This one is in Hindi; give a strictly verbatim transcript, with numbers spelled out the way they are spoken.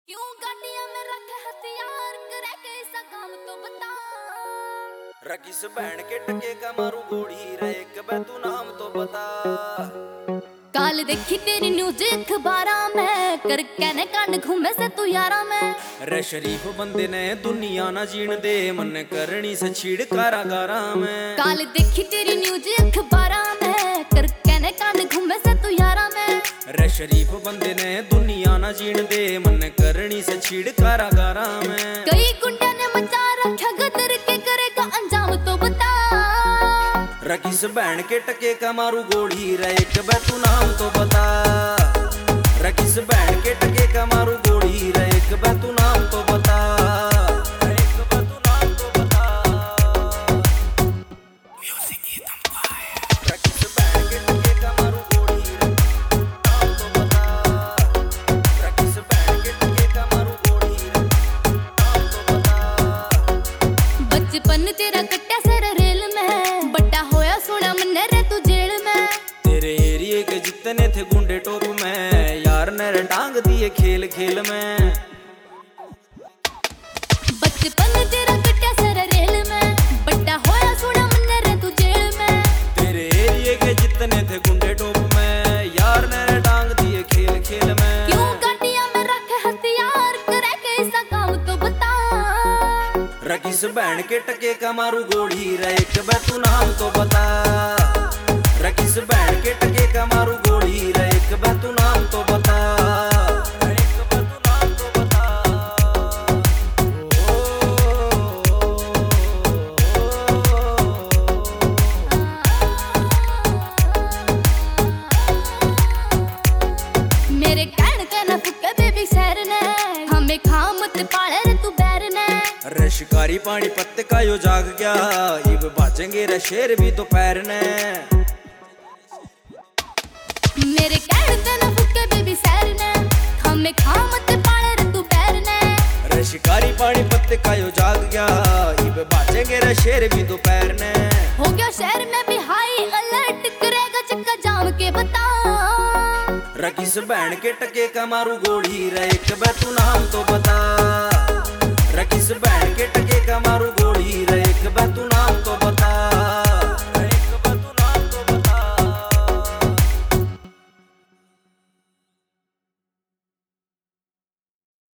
क्यों गाड़ियां में रखे हथियार करे कैसा काम तो बता। रकीस बहन के टके का मारू गोड़ी रे कबे तू नाम तो बता। काल देखी तेरी न्यूज अखबारा में कर कहने कांड घूमे से तू यारा में। रे शरीफ बंदे ने दुनिया ना जीण दे मन करनी से छीड़ कारागारा में। काल देखी तेरी न्यूज अखबारा में कर कहने कांड घूमे से तू यारा में। रे शरीफ बंदे ने दुनिया ना जीण दे मन करनी से छीड़ कारागारा में। कई गुंडा ने मचा रखा गदर के करेगा अंजाम तो बता। रकीस बहन के टके का मारू गोड़ी रे कबे तू नाम तो बता। रकीस बहन के टके का मारू गोड़ी रे कबे तू नाम तो बता। रे कबे तू नाम तो बता। म्यूजिक ही दमका है। रकीस बहन के टके का मारू गोड़ी रे नाम तो बता। रकीस बहन के टके का मारू गोड़ी रे नाम तो बता। बचपन तेरा कट्टा सर रेल में बट्टा होया सोना मन रे तू जेल में। तेरे एरिए के जितने थे गुंडे टोप में यार ने टांग दिए खेल खेल में। बचपन तेरा कट्टा सर रेल में बट्टा होया सोना मन रे तू जेल में। तेरे एरिए के जितने थे गुंडे टोप में यार ने टांग दिए खेल खेल में। क्यों गाड़ियां में रखे हथियार करे कैसा काम तो बता। रकीस बहन के टके का मारू गोड़ी रे कबे तू नाम तो बता। रकीस बहन के टके का मारू गोड़ी रे कबे तू नाम तो बता। रे कबे तू नाम तो बता। मेरे कहन का न फुके बेबी सैर ने हमें खामत पाले रे तू बैर ने। रे शिकारी पानी पत्ते का यो जाग गया इब बाजेंगे रे शेर भी दोपहर ने। मेरे कहन का न फुके बेबी सैर ने हमें खामत पाले रे तू बैर ने। रे शिकारी पानी पत्ते का यो जाग गया इब बाजेंगे रे शेर भी दोपहर ने। हो गया शहर में भी हाई अलर्ट करेगा चक्का जाम के बता। रकीस बहन के टके का मारू गोड़ी रे कबे तू नाम तो बता। रकीस बहन के टके